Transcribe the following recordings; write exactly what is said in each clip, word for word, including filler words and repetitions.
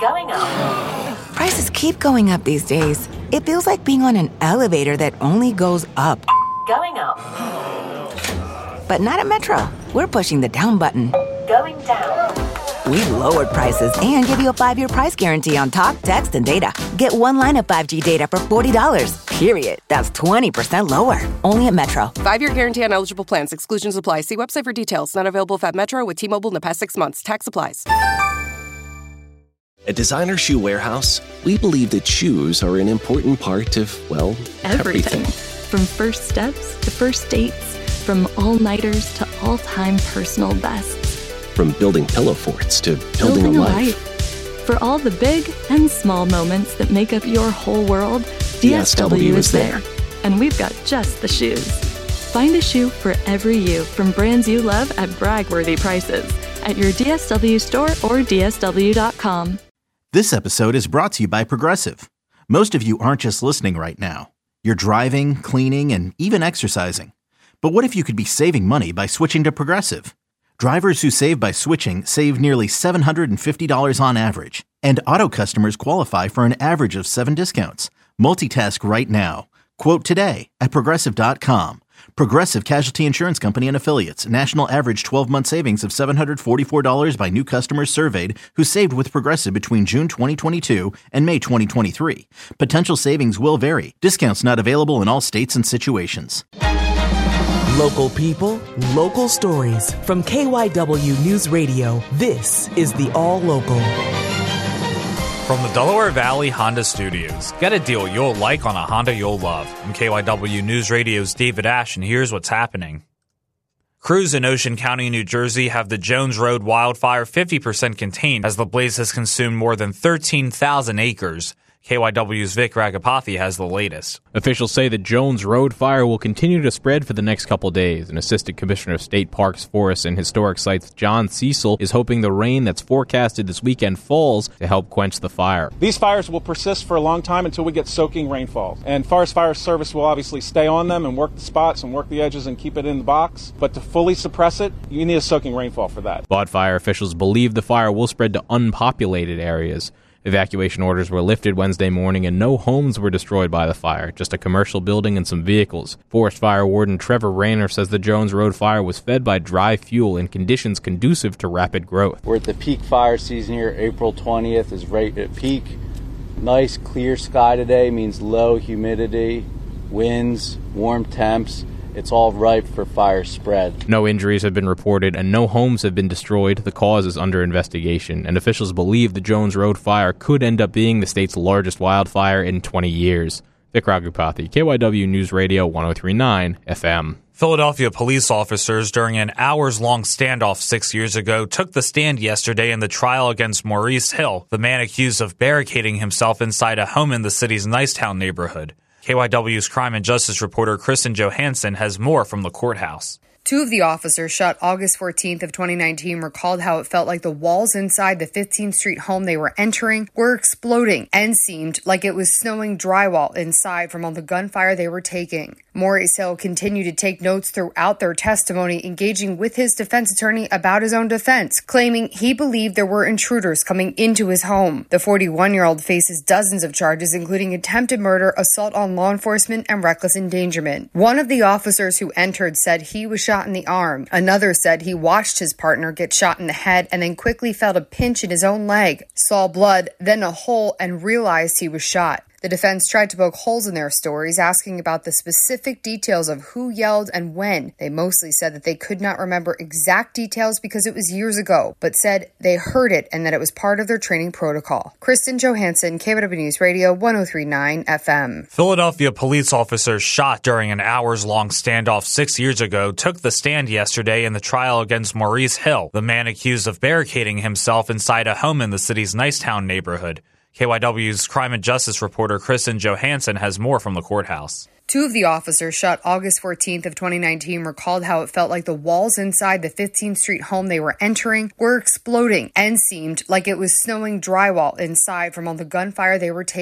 Going up. Prices keep going up these days. It feels like being on an elevator that only goes up. Going up. But not at Metro. We're pushing the down button. Going down. We've lowered prices and give you a five-year price guarantee on talk, text, and data. Get one line of five G data for forty dollars. Period. That's twenty percent lower. Only at Metro. Five-year guarantee on eligible plans. Exclusions apply. See website for details. Not available at Metro with T-Mobile in the past six months. Tax applies. At Designer Shoe Warehouse, we believe that shoes are an important part of, well, everything. everything. From first steps to first dates, from all-nighters to all-time personal bests. From building pillow forts to building, building a, a life. life. For all the big and small moments that make up your whole world, D S W is there. And we've got just the shoes. Find a shoe for every you from brands you love at brag-worthy prices at your D S W store or D S W dot com. This episode is brought to you by Progressive. Most of you aren't just listening right now. You're driving, cleaning, and even exercising. But what if you could be saving money by switching to Progressive? Drivers who save by switching save nearly seven hundred fifty dollars on average. And auto customers qualify for an average of seven discounts. Multitask right now. Quote today at Progressive dot com. Progressive Casualty Insurance Company and Affiliates. National average twelve-month savings of seven hundred forty-four dollars by new customers surveyed who saved with Progressive between June twenty twenty-two and May twenty twenty-three. Potential savings will vary. Discounts not available in all states and situations. Local people, local stories. From K Y W News Radio, this is the All Local. From the Delaware Valley Honda Studios, get a deal you'll like on a Honda you'll love. I'm K Y W News Radio's David Ash, and here's what's happening. Crews in Ocean County, New Jersey have the Jones Road wildfire fifty percent contained as the blaze has consumed more than thirteen thousand acres. K Y W's Vic Ragapathy has the latest. Officials say the Jones Road fire will continue to spread for the next couple days. An Assistant Commissioner of State Parks, Forests, and Historic Sites, John Cecil, is hoping the rain that's forecasted this weekend falls to help quench the fire. These fires will persist for a long time until we get soaking rainfall. And Forest Fire Service will obviously stay on them and work the spots and work the edges and keep it in the box. But to fully suppress it, you need a soaking rainfall for that. Wildfire officials believe the fire will spread to unpopulated areas. Evacuation orders were lifted Wednesday morning and no homes were destroyed by the fire, just a commercial building and some vehicles. Forest Fire Warden Trevor Rayner says the Jones Road fire was fed by dry fuel in conditions conducive to rapid growth. We're at the peak fire season here. April twentieth is right at peak. Nice clear sky today means low humidity, winds, warm temps. It's all ripe for fire spread. No injuries have been reported and no homes have been destroyed. The cause is under investigation, and officials believe the Jones Road fire could end up being the state's largest wildfire in twenty years. Vic Ragapathy, K Y W News Radio one oh three point nine F M. Philadelphia police officers, during an hours-long standoff six years ago, took the stand yesterday in the trial against Maurice Hill, the man accused of barricading himself inside a home in the city's Nicetown neighborhood. K Y W's crime and justice reporter Kristen Johansson has more from the courthouse. Two of the officers shot August fourteenth of twenty nineteen recalled how it felt like the walls inside the fifteenth Street home they were entering were exploding and seemed like it was snowing drywall inside from all the gunfire they were taking. Maurice Hill continued to take notes throughout their testimony, engaging with his defense attorney about his own defense, claiming he believed there were intruders coming into his home. The forty-one-year-old faces dozens of charges, including attempted murder, assault on law enforcement, and reckless endangerment. One of the officers who entered said he was shot in the arm. Another said he watched his partner get shot in the head and then quickly felt a pinch in his own leg, saw blood, then a hole, and realized he was shot. The defense tried to poke holes in their stories, asking about the specific details of who yelled and when. They mostly said that they could not remember exact details because it was years ago, but said they heard it and that it was part of their training protocol. Kristen Johansson, K Y W News Radio one oh three point nine F M. Philadelphia police officers shot during an hours-long standoff six years ago took the stand yesterday in the trial against Maurice Hill, the man accused of barricading himself inside a home in the city's Nicetown neighborhood. K Y W's crime and justice reporter Kristen Johansson has more from the courthouse. Two of the officers shot August fourteenth of twenty nineteen recalled how it felt like the walls inside the fifteenth Street home they were entering were exploding and seemed like it was snowing drywall inside from all the gunfire they were taking.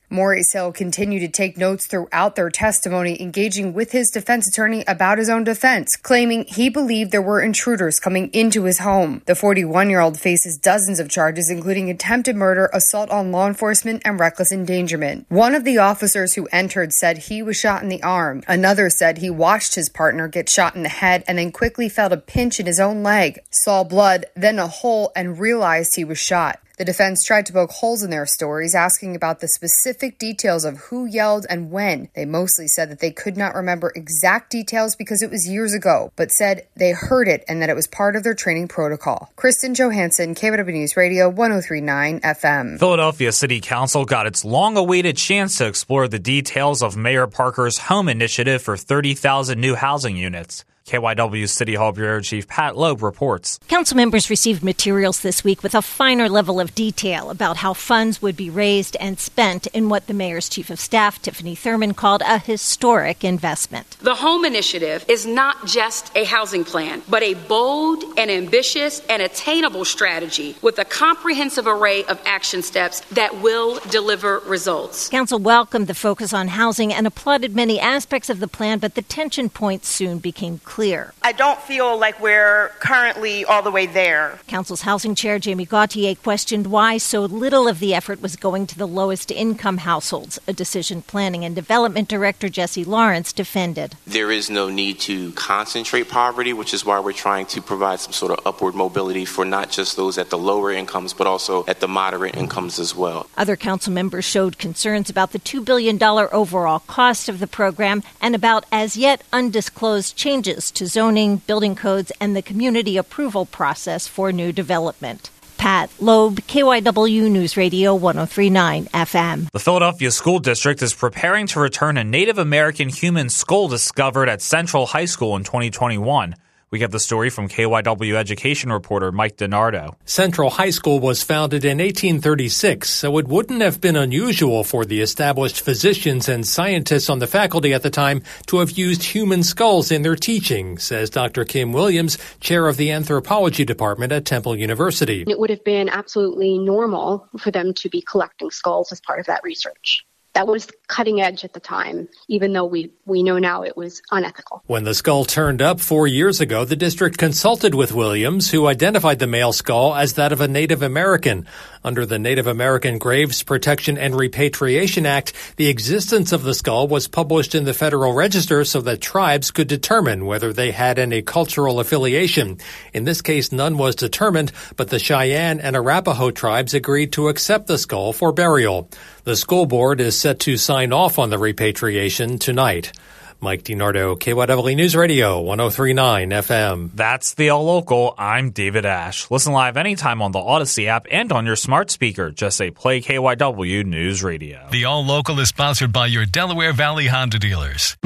Maurice Hill continued to take notes throughout their testimony, engaging with his defense attorney about his own defense, claiming he believed there were intruders coming into his home. The forty-one-year-old faces dozens of charges, including attempted murder, assault on law enforcement, and reckless endangerment. One of the officers who entered said he was shot in the arm. Another said he watched his partner get shot in the head and then quickly felt a pinch in his own leg, saw blood, then a hole, and realized he was shot. The defense tried to poke holes in their stories, asking about the specific details of who yelled and when. They mostly said that they could not remember exact details because it was years ago, but said they heard it and that it was part of their training protocol. Kristen Johansson, K Y W News Radio, one oh three point nine F M. Philadelphia City Council got its long-awaited chance to explore the details of Mayor Parker's home initiative for thirty thousand new housing units. K Y W City Hall Bureau Chief Pat Loeb reports. Council members received materials this week with a finer level of detail about how funds would be raised and spent in what the mayor's chief of staff, Tiffany Thurman, called a historic investment. The home initiative is not just a housing plan, but a bold and ambitious and attainable strategy with a comprehensive array of action steps that will deliver results. Council welcomed the focus on housing and applauded many aspects of the plan, but the tension points soon became clear. Clear. I don't feel like we're currently all the way there. Council's housing chair, Jamie Gauthier, questioned why so little of the effort was going to the lowest income households. A decision planning and development director, Jesse Lawrence, defended. There is no need to concentrate poverty, which is why we're trying to provide some sort of upward mobility for not just those at the lower incomes, but also at the moderate incomes as well. Other council members showed concerns about the two billion dollars overall cost of the program and about as yet undisclosed changes to zoning, building codes, and the community approval process for new development. Pat Loeb, K Y W News Radio, one oh three point nine F M. The Philadelphia School District is preparing to return a Native American human skull discovered at Central High School in twenty twenty-one. We get the story from K Y W education reporter Mike DiNardo. Central High School was founded in eighteen thirty-six, so it wouldn't have been unusual for the established physicians and scientists on the faculty at the time to have used human skulls in their teaching, says Doctor Kim Williams, chair of the anthropology department at Temple University. It would have been absolutely normal for them to be collecting skulls as part of that research. That was cutting edge at the time, even though we, we know now it was unethical. When the skull turned up four years ago, the district consulted with Williams, who identified the male skull as that of a Native American. Under the Native American Graves Protection and Repatriation Act, the existence of the skull was published in the Federal Register so that tribes could determine whether they had any cultural affiliation. In this case, none was determined, but the Cheyenne and Arapaho tribes agreed to accept the skull for burial. The school board is set to sign off on the repatriation tonight. Mike DiNardo, K Y W News Radio, one oh three point nine F M. That's the All Local. I'm David Ash. Listen live anytime on the Odyssey app and on your smart speaker. Just say play K Y W News Radio. The All Local is sponsored by your Delaware Valley Honda dealers.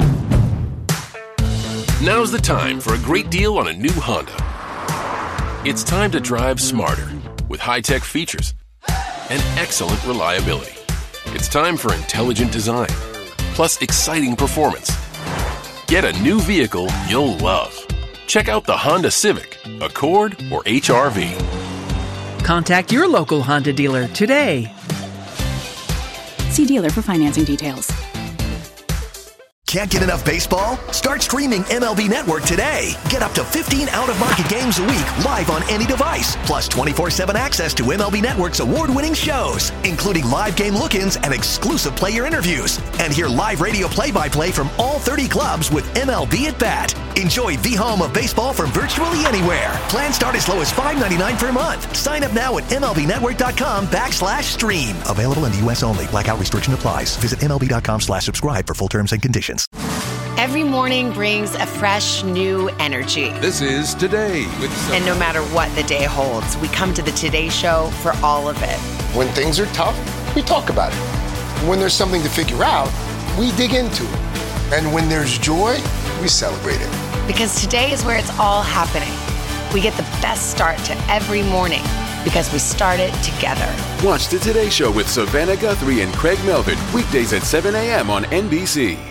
Now's the time for a great deal on a new Honda. It's time to drive smarter with high-tech features and excellent reliability. It's time for intelligent design, plus exciting performance. Get a new vehicle you'll love. Check out the Honda Civic, Accord, or H R V. Contact your local Honda dealer today. See dealer for financing details. Can't get enough baseball? Start streaming M L B Network today. Get up to fifteen out-of-market games a week live on any device, plus twenty-four seven access to M L B Network's award-winning shows, including live game look-ins and exclusive player interviews. And hear live radio play-by-play from all thirty clubs with M L B at Bat. Enjoy the home of baseball from virtually anywhere. Plans start as low as five ninety-nine per month. Sign up now at MLBnetwork.com backslash stream. Available in the U S only. Blackout restriction applies. Visit MLB.com slash subscribe for full terms and conditions. Every morning brings a fresh, new energy. This is Today with Sophie. And no matter what the day holds, we come to the Today Show for all of it. When things are tough, we talk about it. When there's something to figure out, we dig into it. And when there's joy, we celebrate it. Because today is where it's all happening. We get the best start to every morning because we start it together. Watch the Today Show with Savannah Guthrie and Craig Melvin, weekdays at seven a.m. on N B C.